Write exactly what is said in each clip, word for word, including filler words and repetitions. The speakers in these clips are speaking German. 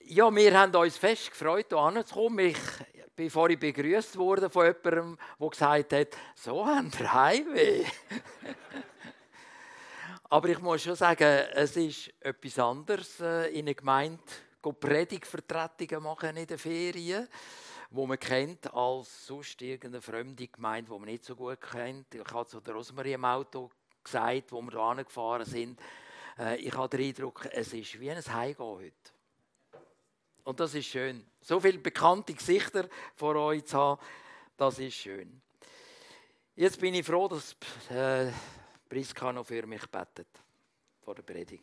Ja, wir haben uns fest gefreut, hier hinzukommen. Ich bin vorhin begrüßt worden von jemandem, der gesagt hat, so haben wir Heimweh. Aber ich muss schon sagen, es ist etwas anderes, in einer Gemeinde Predigtvertretungen machen in den Ferien, wo man kennt, als sonst irgendeine fremde Gemeinde, die man nicht so gut kennt. Ich habe zu der Rosmarie im Auto gesagt, wo wir hier angefahren sind, ich habe den Eindruck, es ist wie ein Heimgehen heute. Und das ist schön. So viele bekannte Gesichter vor euch zu haben, das ist schön. Jetzt bin ich froh, dass äh, Priska noch für mich betet vor der Predigt.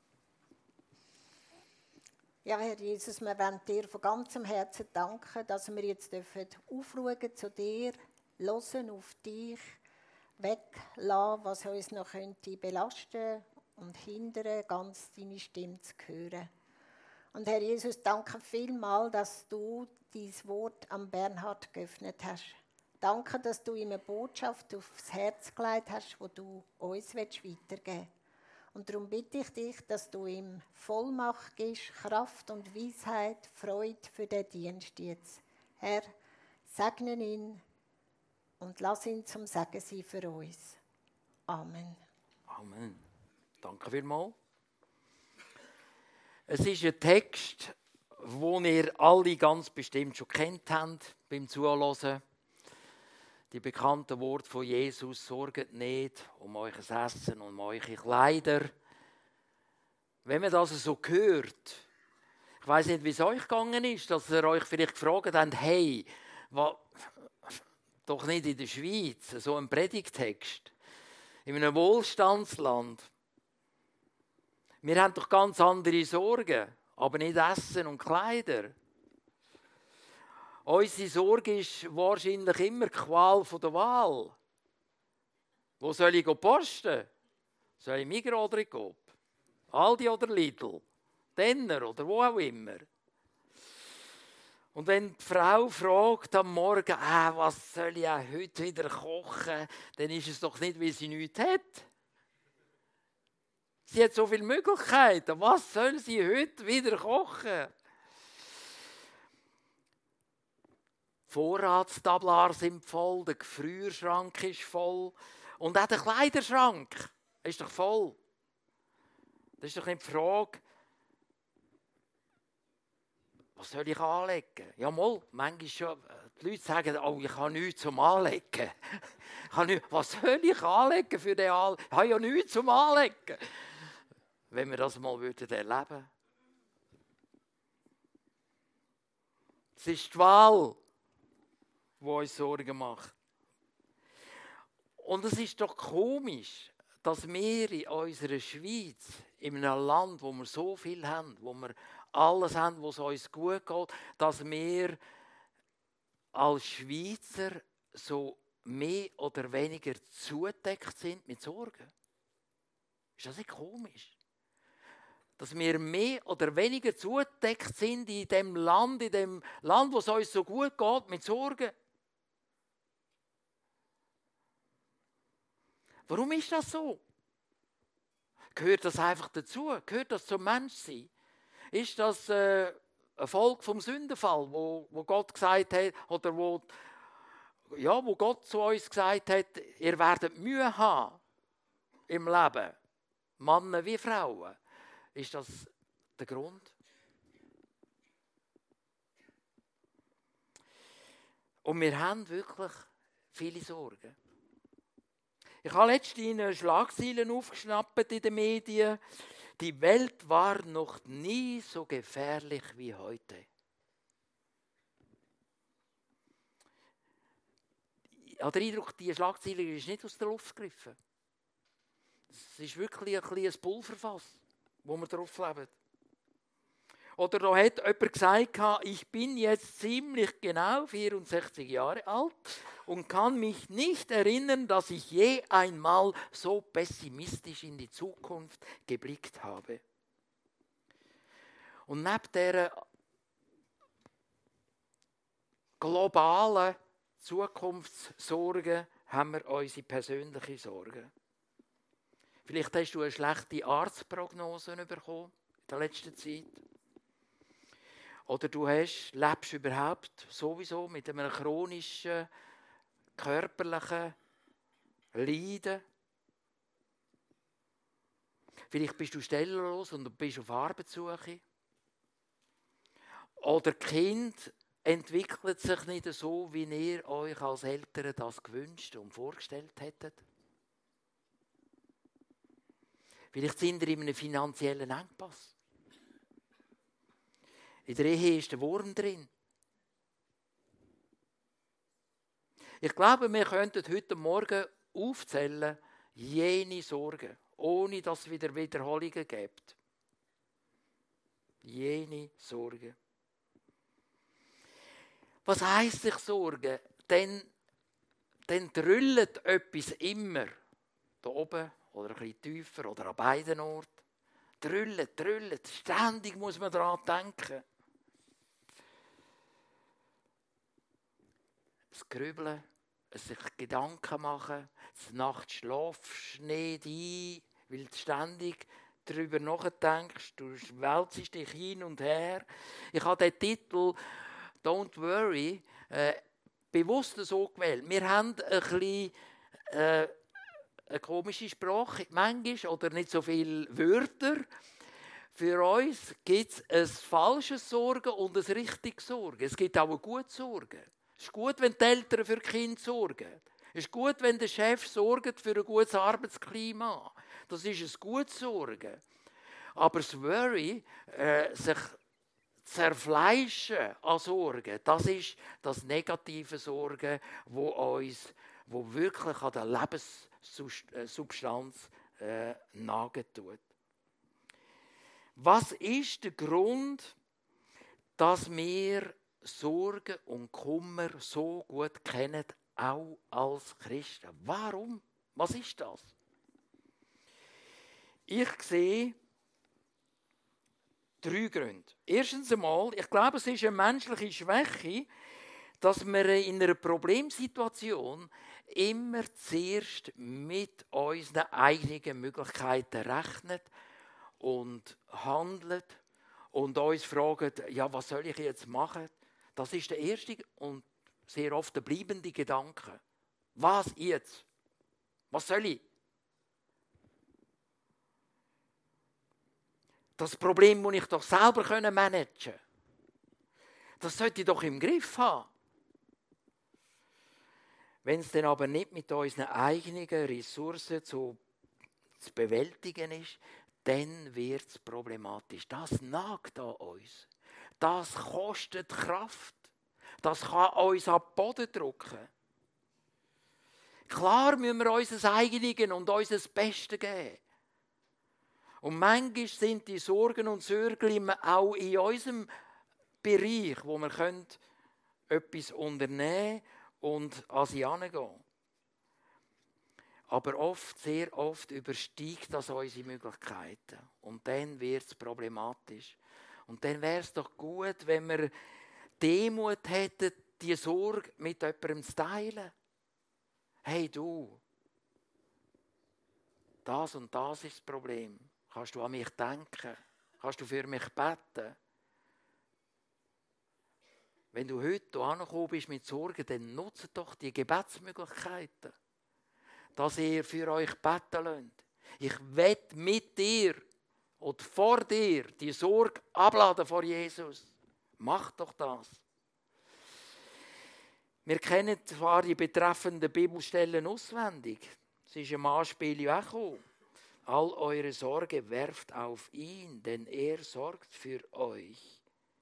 Ja, Herr Jesus, wir wollen dir von ganzem Herzen danken, dass wir jetzt aufschauen zu dir, hören auf dich, weglassen, was uns noch könnte belasten und hindern, ganz deine Stimme zu hören. Und Herr Jesus, danke vielmals, dass du dein Wort am Bernhard geöffnet hast. Danke, dass du ihm eine Botschaft aufs Herz gelegt hast, die du uns weitergeben willst. Und darum bitte ich dich, dass du ihm Vollmacht gibst, Kraft und Weisheit, Freude für den Dienst jetzt. Herr, segne ihn und lass ihn zum Segen sein für uns. Amen. Amen. Danke vielmals. Es ist ein Text, den ihr alle ganz bestimmt schon kennt habt beim Zuhören. Die bekannten Worte von Jesus: Sorgt nicht um euer Essen und um eure Kleider. Wenn man das so hört, ich weiss nicht, wie es euch gegangen ist, dass ihr euch vielleicht gefragt habt, hey, was, doch nicht in der Schweiz, so ein Predigtext, in einem Wohlstandsland. Wir haben doch ganz andere Sorgen, aber nicht Essen und Kleider. Unsere Sorge ist wahrscheinlich immer die Qual der Wahl. Wo soll ich posten? Soll ich Migros oder Coop? Aldi oder Lidl? Denner oder wo auch immer. Und wenn die Frau fragt am Morgen, ah, was soll ich heute wieder kochen, dann ist es doch nicht, weil sie nichts hat. Sie hat so viele Möglichkeiten. Was soll sie heute wieder kochen? Die Vorratstablare sind voll, der Gefrierschrank ist voll und auch der Kleiderschrank ist doch voll. Das ist doch nicht die Frage, was soll ich anlegen? Ja, mal, manchmal schon, die Leute sagen, oh, ich habe nichts zum Anlegen. Ich habe nichts, was soll ich anlegen für den Anlegen? Ich habe ja nichts zum Anlegen. Wenn wir das mal erleben würden. Es ist die Wahl, die uns Sorgen macht. Und es ist doch komisch, dass wir in unserer Schweiz, in einem Land, wo wir so viel haben, wo wir alles haben, wo es uns gut geht, dass wir als Schweizer so mehr oder weniger zugedeckt sind mit Sorgen. Ist das nicht komisch? Dass wir mehr oder weniger zugedeckt sind in dem Land, in dem Land, wo es uns so gut geht, mit Sorgen. Warum ist das so? Gehört das einfach dazu? Gehört das zum Menschsein? Ist das äh, eine Folge vom Sündenfall, wo, wo Gott gesagt hat, oder wo, ja, wo Gott zu uns gesagt hat, ihr werdet Mühe haben im Leben, Männer wie Frauen? Ist das der Grund? Und wir haben wirklich viele Sorgen. Ich habe letztens Schlagzeilen aufgeschnappt in den Medien. Die Welt war noch nie so gefährlich wie heute. Ich habe den Eindruck, diese Schlagzeile ist nicht aus der Luft gegriffen. Es ist wirklich ein kleines Pulverfass, wo wir drauf leben. Oder da hat jemand gesagt, ich bin jetzt ziemlich genau vierundsechzig Jahre alt und kann mich nicht erinnern, dass ich je einmal so pessimistisch in die Zukunft geblickt habe. Und neben dieser globalen Zukunftssorge haben wir unsere persönliche Sorge. Vielleicht hast du eine schlechte Arztprognose bekommen in der letzten Zeit. Oder du hast, lebst überhaupt sowieso mit einem chronischen, körperlichen Leiden. Vielleicht bist du stellenlos und du bist auf Arbeitssuche. Oder Kind entwickelt sich nicht so, wie ihr euch als Eltern das gewünscht und vorgestellt hättet. Vielleicht sind ihr in einem finanziellen Engpass. In der Ehe ist der Wurm drin. Ich glaube, wir könnten heute Morgen aufzählen, jene Sorgen, ohne dass es wieder Wiederholungen gibt. Jene Sorgen. Was heisst sich Sorgen? Dann, dann drüllt etwas immer. Da oben oder ein bisschen tiefer oder an beiden Orten. Drüllt, drüllt. Ständig muss man daran denken. Das Grübeln, sich Gedanken machen, das Nacht schlafst nicht ein, weil du ständig darüber nachdenkst, du wälzest dich hin und her. Ich habe den Titel «Don't worry» äh, bewusst so gewählt. Wir haben ein bisschen äh, eine komische Sprache, manchmal, oder nicht so viele Wörter. Für uns gibt es ein falsches Sorgen und ein richtiges Sorgen. Es gibt auch ein gutes Sorgen. Es ist gut, wenn die Eltern für die Kinder sorgen. Es ist gut, wenn der Chef sorgt für ein gutes Arbeitsklima. Das ist ein gutes Sorgen. Aber das Worry, äh, sich zerfleischen an Sorgen, das ist das negative Sorgen, wo uns, wo wirklich an der Lebenssubstanz äh, nagen tut. Was ist der Grund, dass wir Sorgen und Kummer so gut kennen, auch als Christen? Warum? Was ist das? Ich sehe drei Gründe. Erstens einmal, ich glaube, es ist eine menschliche Schwäche, dass wir in einer Problemsituation immer zuerst mit unseren eigenen Möglichkeiten rechnen und handeln und uns fragen, ja, was soll ich jetzt machen? Das ist der erste und sehr oft der bleibende Gedanke. Was jetzt? Was soll ich? Das Problem muss ich doch selber managen können. Das sollte ich doch im Griff haben. Wenn es dann aber nicht mit unseren eigenen Ressourcen zu, zu bewältigen ist, dann wird es problematisch. Das nagt an uns. Das kostet Kraft. Das kann uns an den Boden drücken. Klar müssen wir unser Eigenes und unser Bestes geben. Und manchmal sind die Sorgen und Sorgen auch in unserem Bereich, wo wir können etwas unternehmen und an sie herangehen. Aber oft, sehr oft übersteigt das unsere Möglichkeiten. Und dann wird es problematisch. Und dann wäre es doch gut, wenn wir Demut hätten, die Sorge mit jemandem zu teilen. Hey du, das und das ist das Problem. Kannst du an mich denken? Kannst du für mich beten? Wenn du heute hier angekommen bist mit Sorgen, dann nutzt doch die Gebetsmöglichkeiten, dass ihr für euch beten lasst. Ich will mit dir und vor dir die Sorge abladen vor Jesus. Mach doch das. Wir kennen zwar die betreffenden Bibelstellen auswendig. Es ist im Anspiel ja auch gekommen. All eure Sorge werft auf ihn, denn er sorgt für euch.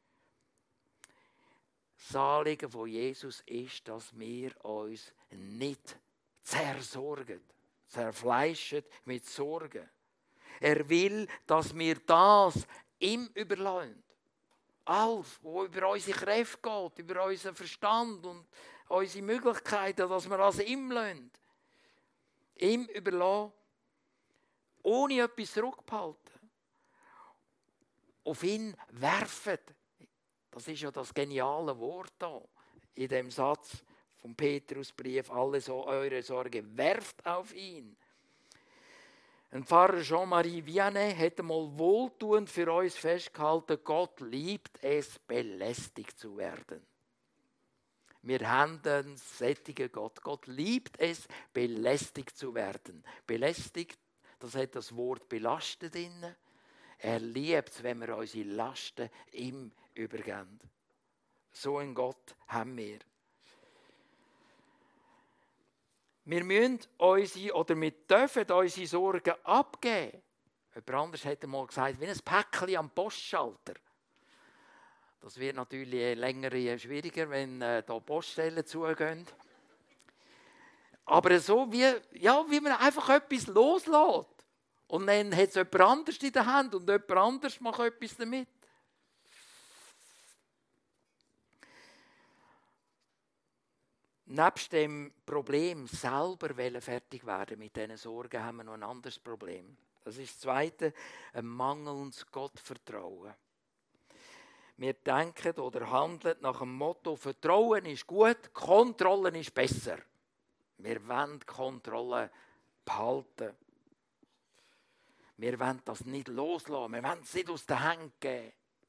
Das Anliegen von Jesus ist, dass wir uns nicht zersorgen, zerfleischen mit Sorgen. Er will, dass wir das ihm überlassen. Alles, was über unsere Kräfte geht, über unseren Verstand und unsere Möglichkeiten, dass wir das ihm lassen. Ihm überlassen, ohne etwas zurückzuhalten. Auf ihn werfen. Das ist ja das geniale Wort da in dem Satz vom Petrusbrief. Alle so eure Sorge werft auf ihn. Ein Pfarrer Jean-Marie Vianney hat einmal wohltuend für uns festgehalten, Gott liebt es, belästigt zu werden. Wir haben einen sättigen Gott. Gott liebt es, belästigt zu werden. Belästigt, das hat das Wort belastet drin. Er liebt es, wenn wir unsere Lasten ihm übergeben. So einen Gott haben wir. Wir müssen unsere, oder wir dürfen unsere Sorgen abgeben. Jemand anderes hat einmal gesagt, wie ein Päckchen am Postschalter. Das wird natürlich länger schwieriger, wenn äh, da Poststellen zugehen. Aber so wie, ja, wie man einfach etwas loslässt. Und dann hat es jemand anderes in der Hand und jemand anderes macht etwas damit. Nebst dem Problem selber fertig werden mit diesen Sorgen, haben wir noch ein anderes Problem. Das ist das Zweite, ein mangelndes Gottvertrauen. Wir denken oder handeln nach dem Motto, Vertrauen ist gut, Kontrolle ist besser. Wir wollen die Kontrolle behalten. Wir wollen das nicht loslassen, wir wollen es nicht aus den Händen geben.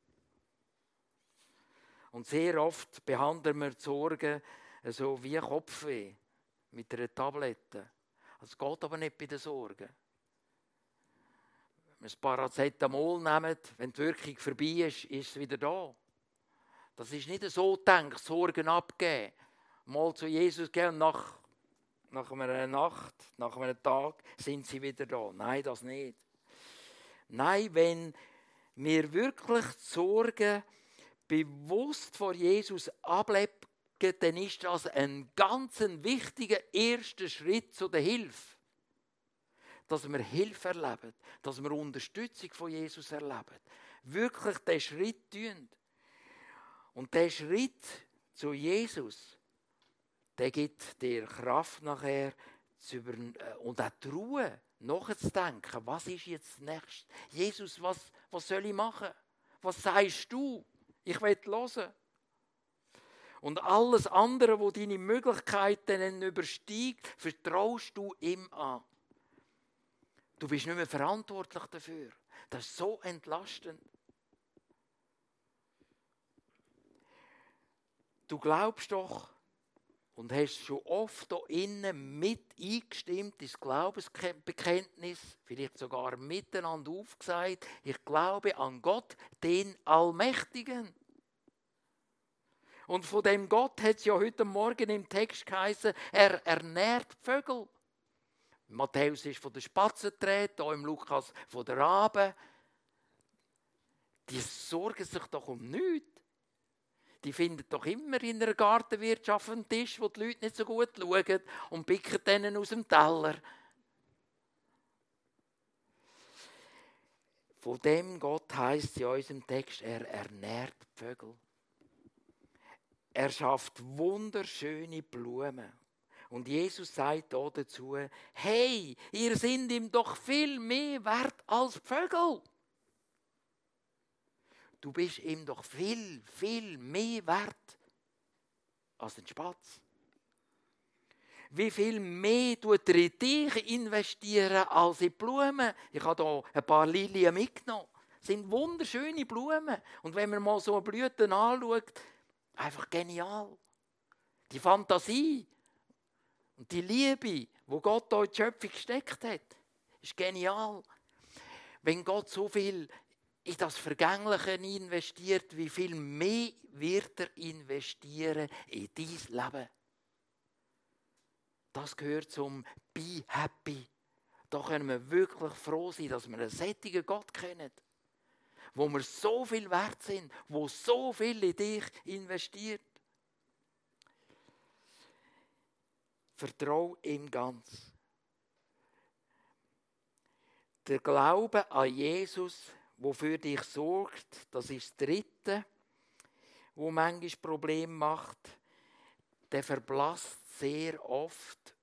Und sehr oft behandeln wir die Sorgen so wie Kopfweh mit einer Tablette. Es geht aber nicht bei den Sorgen. Wenn wir das Paracetamol nehmen, wenn die Wirkung vorbei ist, ist es wieder da. Das ist nicht so gedacht, Sorgen abgeben. Mal zu Jesus gehen und nach, nach einer Nacht, nach einem Tag sind sie wieder da. Nein, das nicht. Nein, wenn wir wirklich die Sorgen bewusst vor Jesus ablegen, dann ist das ein ganz wichtiger erster Schritt zu der Hilfe. Dass wir Hilfe erleben, dass wir Unterstützung von Jesus erleben. Wirklich diesen Schritt tun. Und der Schritt zu Jesus, der gibt dir Kraft nachher zu über, und auch die Ruhe, nachzudenken, was ist jetzt das Nächste? Jesus, was, was soll ich machen? Was sagst du? Ich will hören. Und alles andere, was deine Möglichkeiten übersteigt, vertraust du ihm an. Du bist nicht mehr verantwortlich dafür. Das ist so entlastend. Du glaubst doch und hast schon oft hier innen mit eingestimmt ins Glaubensbekenntnis, vielleicht sogar miteinander aufgesagt, ich glaube an Gott, den Allmächtigen. Und von dem Gott hat es ja heute Morgen im Text geheißen, er ernährt die Vögel. Matthäus ist von den Spatzen gedreht, hier im Lukas von den Raben. Die sorgen sich doch um nichts. Die finden doch immer in einer Gartenwirtschaft einen Tisch, wo die Leute nicht so gut schauen und picken denen aus dem Teller. Von dem Gott heisst es in unserem Text, er ernährt die Vögel. Er schafft wunderschöne Blumen. Und Jesus sagt hier dazu, hey, ihr seid ihm doch viel mehr wert als die Vögel. Du bist ihm doch viel, viel mehr wert als ein Spatz. Wie viel mehr tut er in dich investieren als in die Blumen? Ich habe hier ein paar Lilien mitgenommen. Das sind wunderschöne Blumen. Und wenn man mal so eine Blüte anschaut, einfach genial. Die Fantasie und die Liebe, die Gott hier in die Schöpfung gesteckt hat, ist genial. Wenn Gott so viel in das Vergängliche investiert, wie viel mehr wird er investieren in dein Leben? Das gehört zum Be Happy. Da können wir wirklich froh sein, dass wir einen sättigen Gott kennen, wo wir so viel wert sind, wo so viel in dich investiert. Vertrau ihm ganz. Der Glaube an Jesus, der für dich sorgt, das ist das Dritte, wo manchmal Probleme macht, der verblasst sehr oft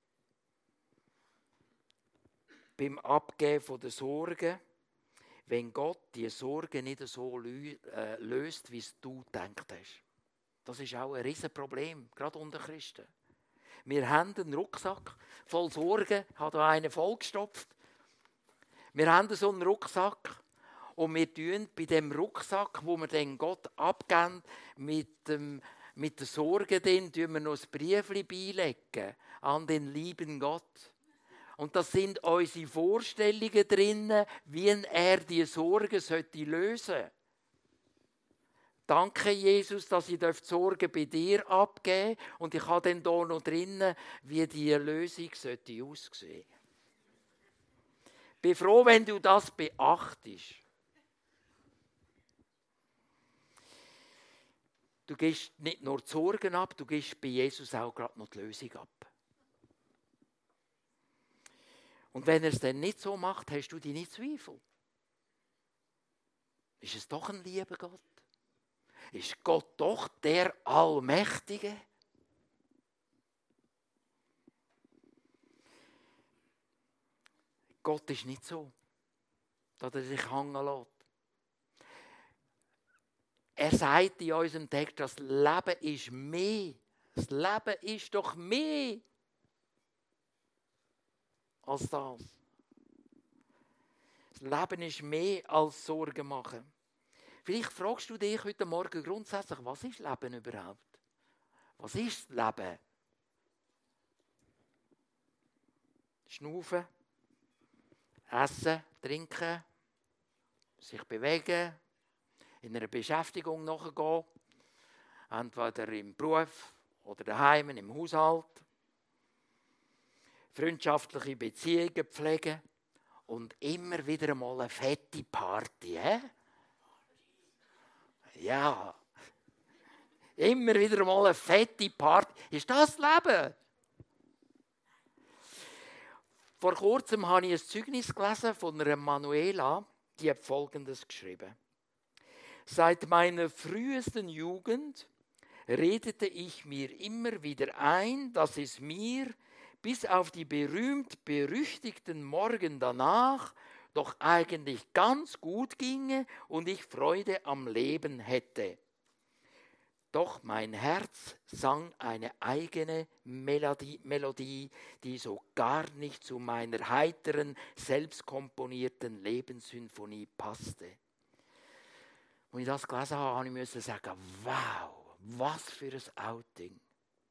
beim Abgeben der Sorgen, wenn Gott die Sorgen nicht so löst, wie es du gedacht hast. Das ist auch ein Riesenproblem, gerade unter Christen. Wir haben einen Rucksack voll Sorgen, hat da einen vollgestopft. Wir haben so einen Rucksack und wir tun bei dem Rucksack, wo wir dann Gott abgeben, mit, dem, mit der Sorge drin, tun wir noch ein Briefchen beilegen an den lieben Gott. Und das sind unsere Vorstellungen drin, wie er die Sorgen sollte lösen. Danke, Jesus, dass ich die Sorgen bei dir abgeben darf. Und ich habe dann hier noch drinnen, wie die Lösung sollte aussehen. Ich bin froh, wenn du das beachtest. Du gibst nicht nur die Sorgen ab, du gibst bei Jesus auch gerade noch die Lösung ab. Und wenn er es dann nicht so macht, hast du deine Zweifel. Ist es doch ein lieber Gott? Ist Gott doch der Allmächtige? Gott ist nicht so, dass er sich hängen lässt. Er sagt in unserem Text, das Leben ist mehr. Das Leben ist doch mehr als das. Das Leben ist mehr als Sorgen machen. Vielleicht fragst du dich heute Morgen grundsätzlich, was ist Leben überhaupt? Was ist das Leben? Schnaufen, essen, trinken, sich bewegen, in einer Beschäftigung nachgehen, entweder im Beruf oder daheim, im Haushalt, freundschaftliche Beziehungen pflegen und immer wieder einmal eine fette Party. He? Ja, immer wieder einmal eine fette Party. Ist das Leben? Vor kurzem habe ich ein Zeugnis gelesen von einer Manuela, die hat Folgendes geschrieben. Seit meiner frühesten Jugend redete ich mir immer wieder ein, dass es mir bis auf die berühmt-berüchtigten Morgen danach doch eigentlich ganz gut ginge und ich Freude am Leben hätte. Doch mein Herz sang eine eigene Melodie, Melodie, die so gar nicht zu meiner heiteren, selbstkomponierten Lebenssymphonie passte. Als ich das gelesen habe, musste ich sagen, wow, was für ein Outing.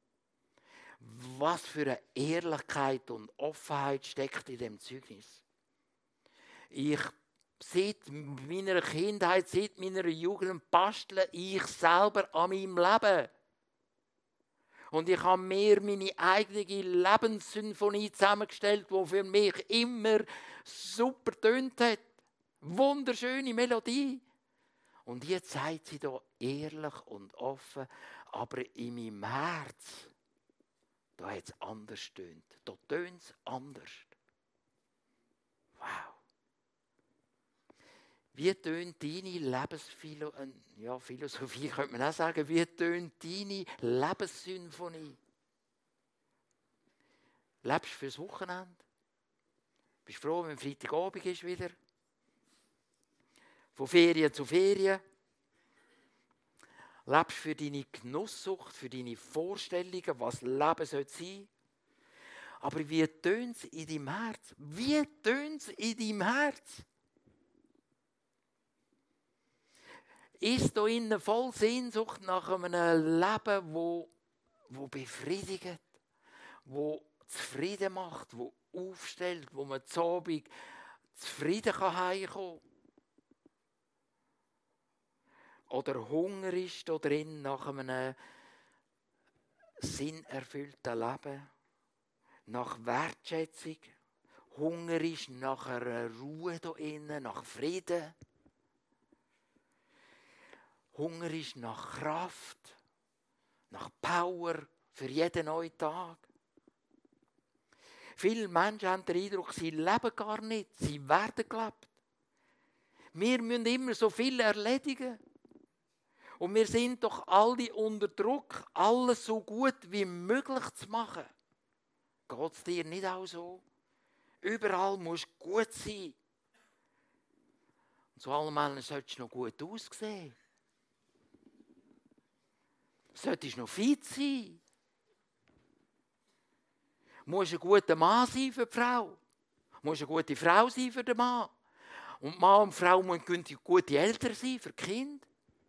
Was für eine Ehrlichkeit und Offenheit steckt in dem Zeugnis. Ich, seit meiner Kindheit, seit meiner Jugend, bastle ich selber an meinem Leben. Und ich habe mir meine eigene Lebenssymphonie zusammengestellt, die für mich immer super tönt hat. Wunderschöne Melodie. Und jetzt sagt sie da ehrlich und offen, aber in meinem Herz, da hat es anders tönt. Da tönt es anders. Wow. Wie tönt deine Lebensphilosophie, ja, Philosophie könnte man auch sagen, wie tönt deine Lebenssymphonie? Lebst du fürs Wochenende? Bist du froh, wenn Freitagabend ist wieder? Von Ferien zu Ferien? Lebst du für deine Genusssucht, für deine Vorstellungen, was Leben sein soll? Aber wie tönt es in deinem Herz? Wie tönt es in deinem Herz? Ist da innen voll Sehnsucht nach einem Leben, wo, wo befriedigt, wo zufrieden macht, wo aufstellt, wo man zu Abend zufrieden heimkommen kann? Oder Hunger ist da drin nach einem sinnerfüllten Leben, nach Wertschätzung. Hunger ist nach einer Ruhe da innen, nach Frieden. Hunger ist nach Kraft, nach Power für jeden neuen Tag. Viele Menschen haben den Eindruck, sie leben gar nicht, sie werden gelebt. Wir müssen immer so viel erledigen. Und wir sind doch alle unter Druck, alles so gut wie möglich zu machen. Geht es dir nicht auch so? Überall musst du gut sein. Und zu allem solltest du noch gut aussehen. Solltest du noch fit sein. Du musst ein guter Mann sein für die Frau. Du musst eine gute Frau sein für den Mann. Und Mann und Frau müssen gute Eltern sein für die Kinder.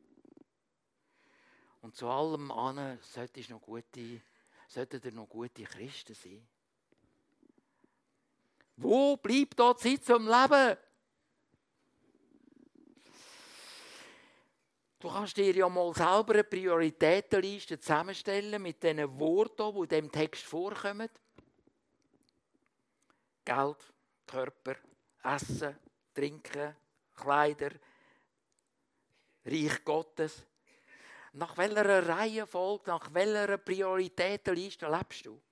Und zu allem anderen sollten noch gute, sollten noch gute Christen sein. Wo bleibt da Zeit zum Leben? Du kannst dir ja mal selber eine Prioritätenliste zusammenstellen mit diesen Worten, die in diesem Text vorkommen. Geld, Körper, Essen, Trinken, Kleider, Reich Gottes. Nach welcher Reihenfolge, nach welcher Prioritätenliste lebst du?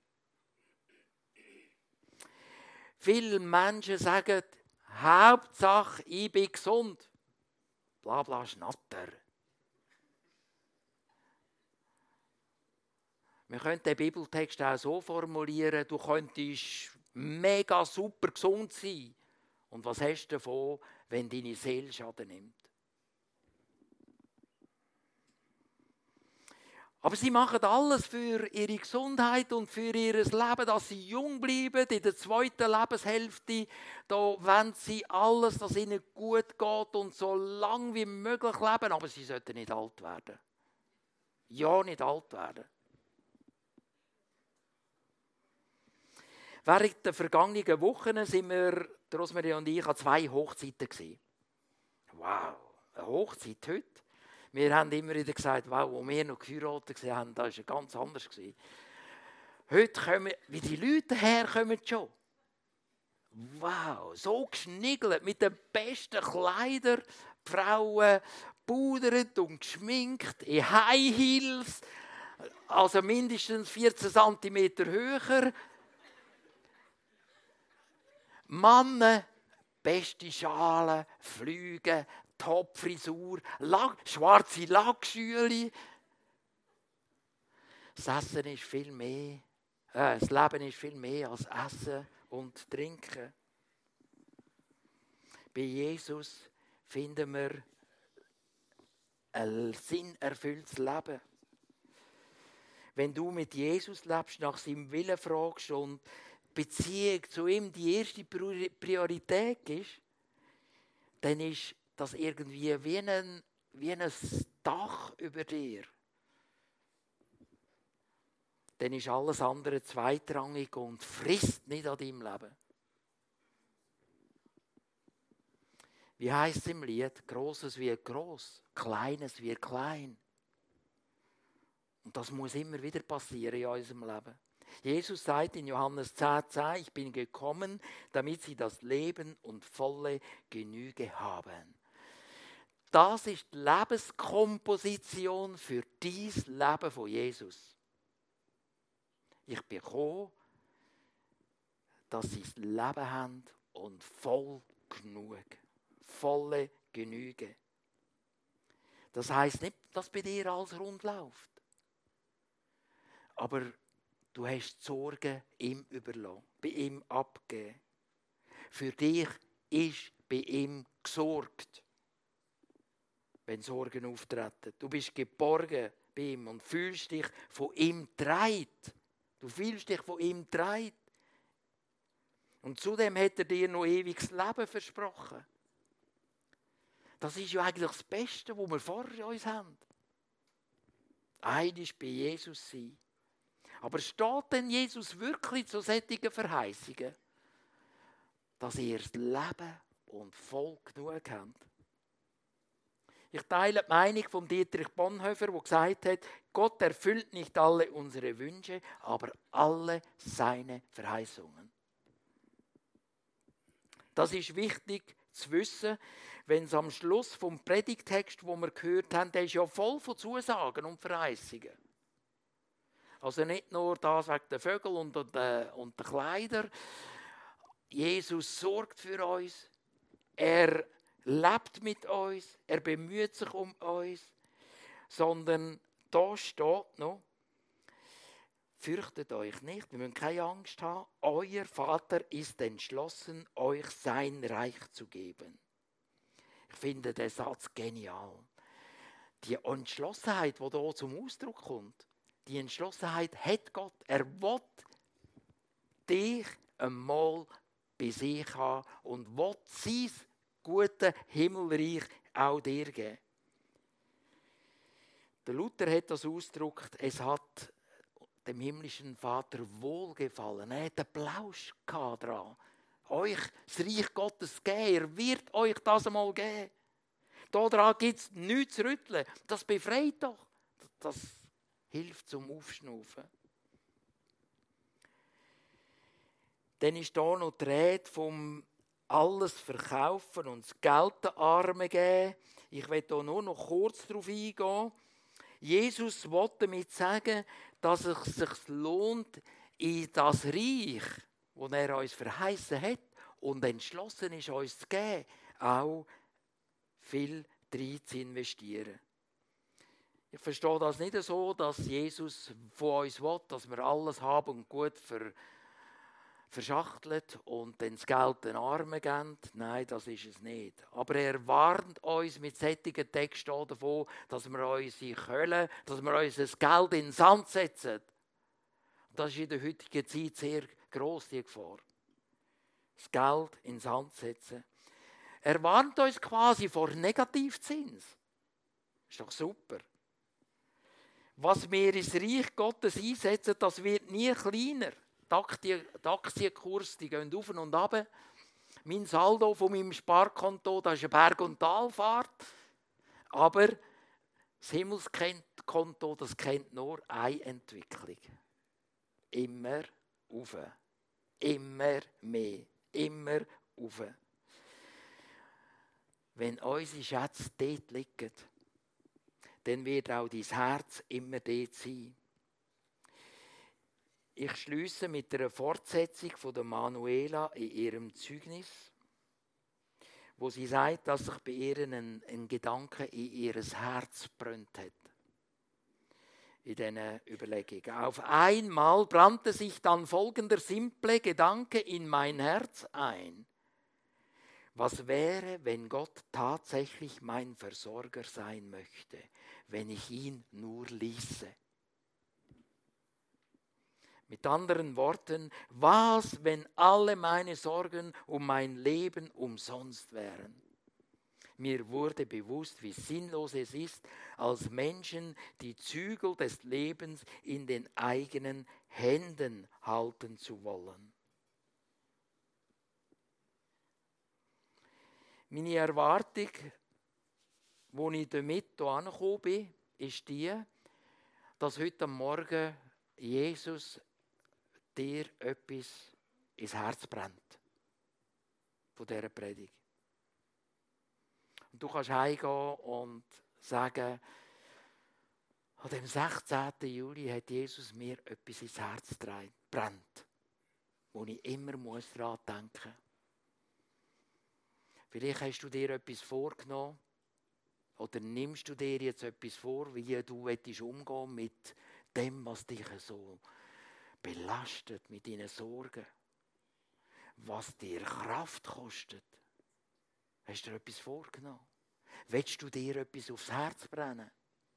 Viele Menschen sagen, Hauptsache ich bin gesund. Bla bla Schnatter. Wir können den Bibeltext auch so formulieren, du könntest mega super gesund sein. Und was hast du davon, wenn deine Seele Schaden nimmt? Aber sie machen alles für ihre Gesundheit und für ihr Leben, dass sie jung bleiben. In der zweiten Lebenshälfte, da wollen sie alles, dass ihnen gut geht und so lange wie möglich leben. Aber sie sollten nicht alt werden. Ja, nicht alt werden. Während der vergangenen Wochen sind wir, Rosmarie und ich, an zwei Hochzeiten gewesen. Wow, eine Hochzeit heute. Wir haben immer wieder gesagt, wow, wo wir noch geheiratet haben, das war ganz anders. Heute kommen, wie die Leute herkommen schon. Wow, so geschniggelt, mit den besten Kleidern, die Frauen pudert und geschminkt, in High Heels, also mindestens vierzehn Zentimeter höher. Männer, beste Schalen, Flüge, Top-Frisur, Lack, schwarze Lackschüle. Das Essen ist viel mehr, äh, das Leben ist viel mehr als Essen und Trinken. Bei Jesus finden wir ein sinnerfülltes Leben. Wenn du mit Jesus lebst, nach seinem Willen fragst und Beziehung zu ihm die erste Priorität ist, dann ist das irgendwie wie ein, wie ein Dach über dir. Dann ist alles andere zweitrangig und frisst nicht an deinem Leben. Wie heisst es im Lied? Grosses wird gross, Kleines wird klein. Und das muss immer wieder passieren in unserem Leben. Jesus sagt in Johannes zehn, zehn, ich bin gekommen, damit sie das Leben und volle Genüge haben. Das ist die Lebenskomposition für dieses Leben von Jesus. Ich bin gekommen, dass sie das Leben haben und voll genug. Volle Genüge. Das heisst nicht, dass bei dir alles rund läuft. Aber du hast die Sorgen ihm überlassen, bei ihm abgegeben. Für dich ist bei ihm gesorgt, wenn Sorgen auftreten. Du bist geborgen bei ihm und fühlst dich von ihm getragen. Du fühlst dich von ihm getragen. Und zudem hat er dir noch ewiges Leben versprochen. Das ist ja eigentlich das Beste, was wir vor uns haben. Eines bei Jesus sein. Aber steht denn Jesus wirklich zu solchen Verheißungen, dass ihr das Leben und voll genug habt? Ich teile die Meinung von Dietrich Bonhoeffer, der gesagt hat, Gott erfüllt nicht alle unsere Wünsche, aber alle seine Verheißungen. Das ist wichtig zu wissen, wenn es am Schluss vom Predigtext, wo wir gehört haben, der ist ja voll von Zusagen und Verheißungen. Also nicht nur das wegen der Vögel und der, und der Kleider. Jesus sorgt für uns. Er lebt mit uns. Er bemüht sich um uns. Sondern da steht noch, fürchtet euch nicht, wir müssen keine Angst haben. Euer Vater ist entschlossen, euch sein Reich zu geben. Ich finde den Satz genial. Die Entschlossenheit, die hier zum Ausdruck kommt, die Entschlossenheit hat Gott. Er will dich einmal bei sich haben und will sein gutes Himmelreich auch dir geben. Der Luther hat das ausgedrückt, es hat dem himmlischen Vater wohlgefallen. Er hat einen Plausch daran. Euch das Reich Gottes geben. Er wird euch das einmal geben. Daran gibt es nichts zu rütteln. Das befreit doch. Das hilft zum Aufschnaufen. Dann ist hier noch die Rede vom alles verkaufen und das Geld den Armen geben. Ich will hier nur noch kurz darauf eingehen. Jesus will damit sagen, dass es sich lohnt, in das Reich, das er uns verheißen hat und entschlossen ist, uns zu geben, auch viel rein zu investieren. Ich verstehe das nicht so, dass Jesus von uns will, dass wir alles haben und gut ver, verschachtelt und dann das Geld den Armen geben. Nein, das ist es nicht. Aber er warnt uns mit solchen Texten davon, dass wir unsere Kölle, dass wir unser Geld in den Sand setzen. Das ist in der heutigen Zeit sehr gross, die Gefahr. Das Geld in den Sand setzen. Er warnt uns quasi vor Negativzins. Ist doch super. Was wir ins Reich Gottes einsetzen, das wird nie kleiner. Die Aktienkurs, die gehen auf und ab. Mein Saldo von meinem Sparkonto, das ist eine Berg- und Talfahrt. Aber das Himmelskonto, das kennt nur eine Entwicklung. Immer rauf. Immer mehr. Immer rauf. Wenn unsere Schätze dort liegen, dann wird auch dein Herz immer dort sein. Ich schliesse mit einer Fortsetzung von der Manuela in ihrem Zeugnis, wo sie sagt, dass sich bei ihr ein, ein Gedanke in ihr Herz brennt hat. In diesen Überlegungen. Auf einmal brannte sich dann folgender simple Gedanke in mein Herz ein. Was wäre, wenn Gott tatsächlich mein Versorger sein möchte, wenn ich ihn nur ließe? Mit anderen Worten, was, wenn alle meine Sorgen um mein Leben umsonst wären? Mir wurde bewusst, wie sinnlos es ist, als Menschen die Zügel des Lebens in den eigenen Händen halten zu wollen. Meine Erwartung, als ich damit hier angekommen bin, ist die, dass heute Morgen Jesus dir etwas ins Herz brennt. Von dieser Predigt. Und du kannst heimgehen und sagen, an dem sechzehnten Juli hat Jesus mir etwas ins Herz brennt, wo ich immer muss daran denken muss. Vielleicht hast du dir etwas vorgenommen oder nimmst du dir jetzt etwas vor, wie du umgehen mit dem, was dich so belastet, mit deinen Sorgen, was dir Kraft kostet. Hast du dir etwas vorgenommen? Willst du dir etwas aufs Herz brennen?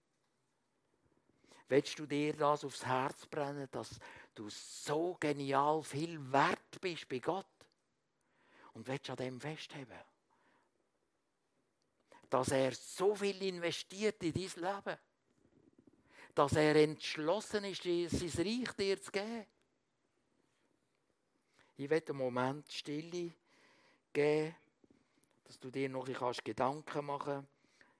Willst du dir das aufs Herz brennen, dass du so genial viel wert bist bei Gott? Und willst an dem festheben? Dass er so viel investiert in dein Leben. Dass er entschlossen ist, sein Reich dir zu geben. Ich will einen Moment Stille geben, dass du dir noch ein bisschen Gedanken machen kannst.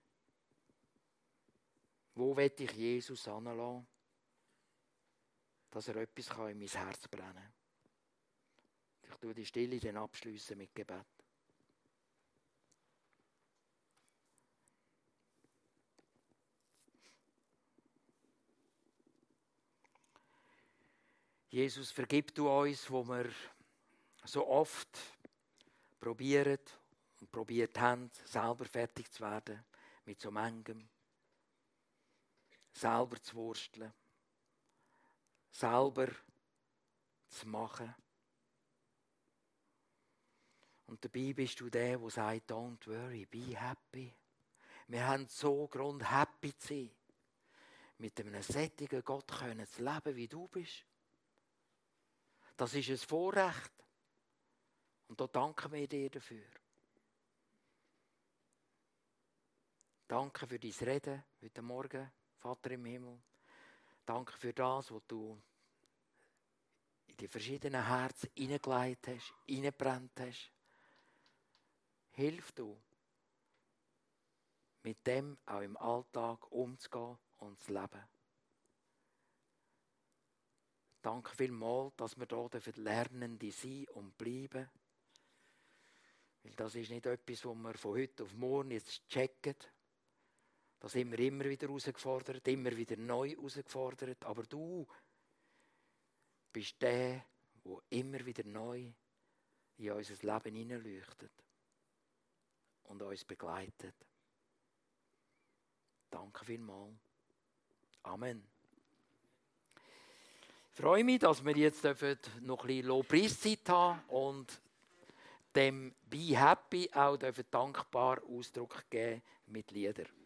Wo will ich Jesus anlassen, dass er etwas in mein Herz brennen kann. Ich tue die Stille dann abschliessen mit Gebet. Jesus, vergib du uns, wo wir so oft probieren und probiert haben, selber fertig zu werden, mit so manchem, selber zu wursteln, selber zu machen. Und dabei bist du der, der sagt, don't worry, be happy. Wir haben so Grund, happy zu sein, mit einem sättigen Gott können zu leben, wie du bist. Das ist ein Vorrecht. Und da danken wir dir dafür. Danke für dein Reden heute Morgen, Vater im Himmel. Danke für das, was du in die verschiedenen Herzen hineingelegt hast, hineingebrannt hast. Hilf du, mit dem auch im Alltag umzugehen und zu leben. Danke vielmals, dass wir hier Lernende sein und bleiben. Weil das ist nicht etwas, was wir von heute auf morgen jetzt checken. Da sind wir immer wieder herausgefordert, immer wieder neu herausgefordert. Aber du bist der, der immer wieder neu in unser Leben hineinleuchtet und uns begleitet. Danke vielmals. Amen. Ich freue mich, dass wir jetzt noch ein bisschen Lobpreiszeit haben und dem Be Happy auch dankbar Ausdruck geben mit Liedern.